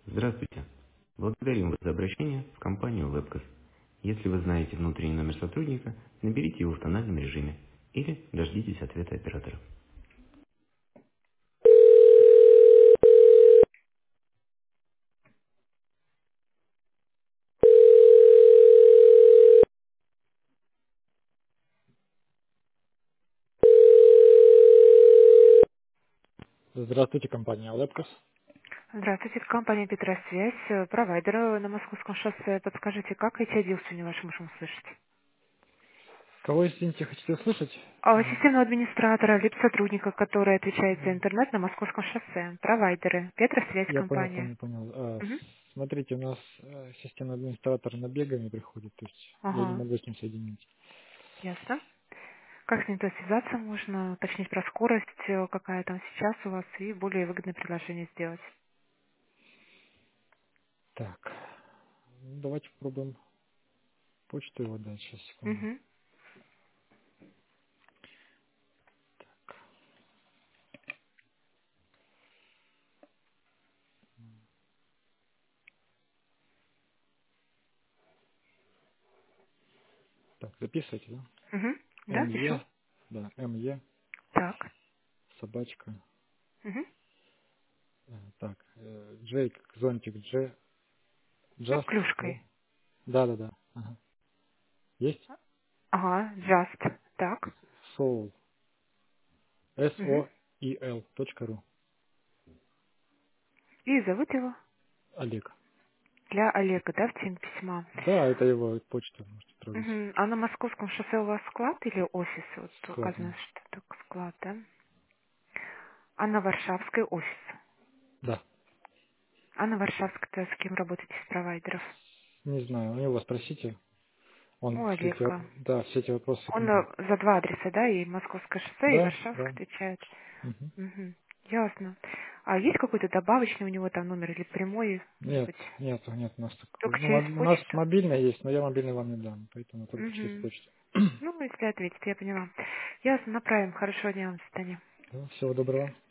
Здравствуйте. Благодарим вас за обращение в компанию Webcast. Если вы знаете внутренний номер сотрудника, наберите его в тональном режиме или дождитесь ответа оператора. Здравствуйте, компания Webcast. Здравствуйте, это компания Петросвязь, провайдер на Московском шоссе. Подскажите, как IT-отдел сегодня ваш можем услышать? Кого, извините, хотите услышать? Системного администратора, лип-сотрудника, который отвечает за интернет на Московском шоссе. Провайдеры. Петросвязь Я понял, компания. понял, понял. Мгм. Смотрите, у нас системный администратор набегами приходит, то есть я не Ага, могу с ним соединить. ясно. Как с ним-то связаться можно, уточнить про скорость, какая там сейчас у вас, и более выгодное предложение сделать. Так, давайте попробуем почту его дать, сейчас, секунду. Угу. Так, записывайте, да? Угу. Да, пишу. МЕ, да, МЕ, Так. собачка. Угу. Так, Джей, как зонтик, Ну, Just, да? клюшкой. Да, да, да. Ага. Есть? Ага, just. Так. Soul, Угу. soel.ru. И зовут его? Олег. Для Олега, да, в теме письма. Да, это его почта, можете отправить. Мгм. А на Московском шоссе у вас склад или офис? Вот Склад, указано, да. что так склад, да? А на Варшавской офис. Да. А на Варшавской-то с кем работаете из провайдеров? Не знаю, у него спросите. Он У все эти, Олега. да, все эти вопросы Он понимает. за два адреса, да, и Московское шоссе, и Да, Варшавск да. отвечает. Мгм. Мгм. Ясно. А есть какой-то добавочный у него там номер или прямой, может Нет, быть, нет у нас такой. только Ну, через у нас почту? мобильный есть, но я мобильный вам не дам, поэтому только через Угу. почту. Ну, если ответит, я поняла. Ясно, направим. Хорошего дня вам, до свидания. Да, всего доброго.